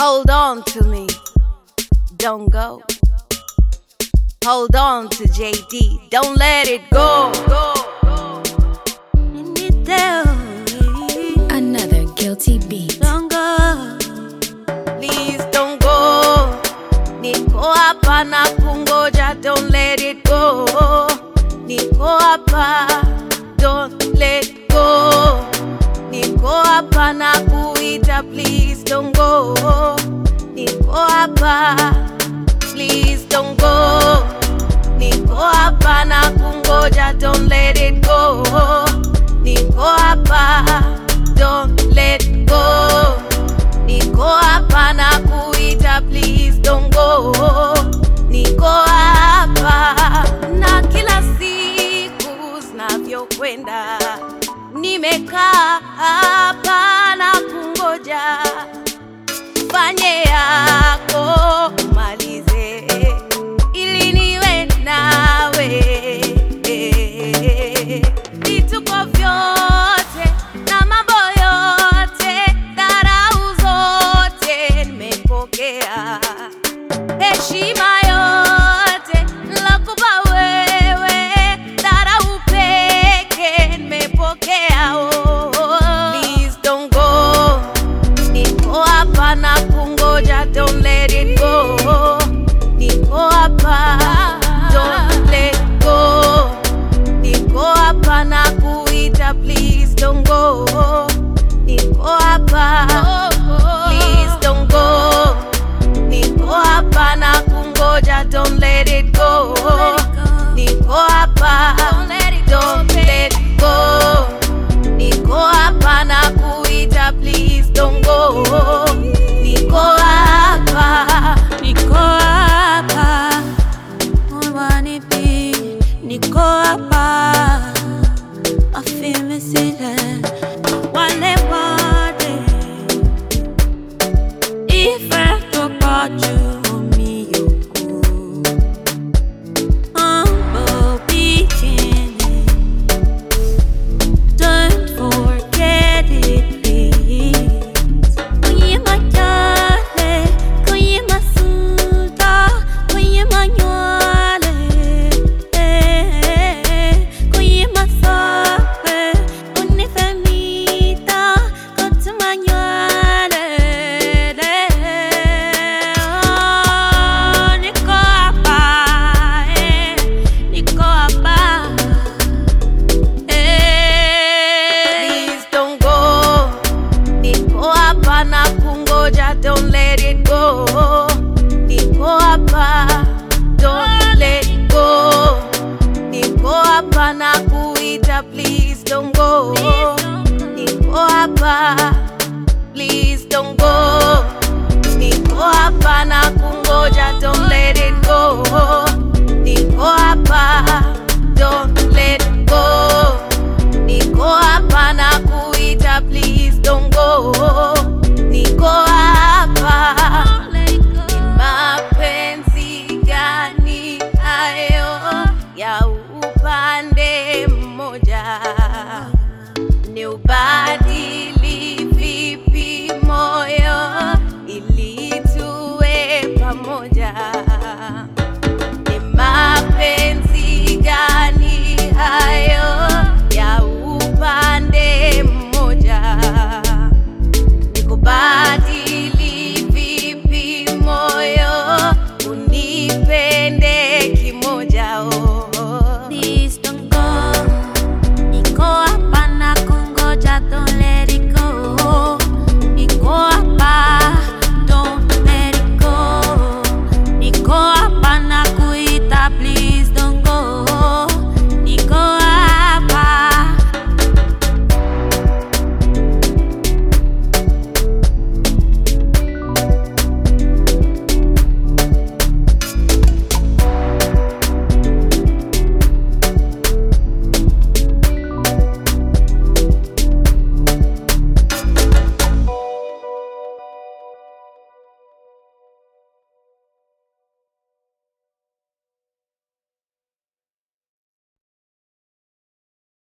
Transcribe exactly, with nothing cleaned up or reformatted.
Hold on to me, don't go. Hold on to J D, don't let it go. Another guilty beat. Don't go, please don't go. Niko hapa na kungoja, don't let it go. Niko hapa, don't let go. Niko hapa na kuita, please don't go. Niko hapa, please don't go. Niko hapa na kungoja, don't let it go. Niko hapa, don't let go. Niko hapa na kuita, please don't go. Niko hapa na kila siku zinavyokwenda, nimekaa hapa na kungoja. Fanye yako umalize, ili niwe nawe. Vituko vyote na mambo yote, dharau zote nimepokea. Heshima yote nakupa wewe, dharau peke nimepokea. Oh, please don't go. Niko hapa na kungoja, don't let it go. Niko hapa, don't let go. Niko hapa na kuita, please don't go. Niko hapa, please don't go. Niko hapa na kungoja, don't let it go. Niko hapa, don't let go. Niko hapa na kuita, please don't go. Niko hapa, Niko hapa, mwanipi. Niko hapa, I feel me silent. Wale wade, ife toka juu miyoko. Humble beginning, don't forget it, please. Kwenye majale, kwenye masuda, kwenye manywale, eh, kwenye masape, unifemita, kote manywale, oh, niko hapa, eh, niko hapa, eh. please don't go. Niko hapa na kungoja, don't let it go. Niko hapa, don't let go. Niko hapa na kuita, please don't go. Niko hapa,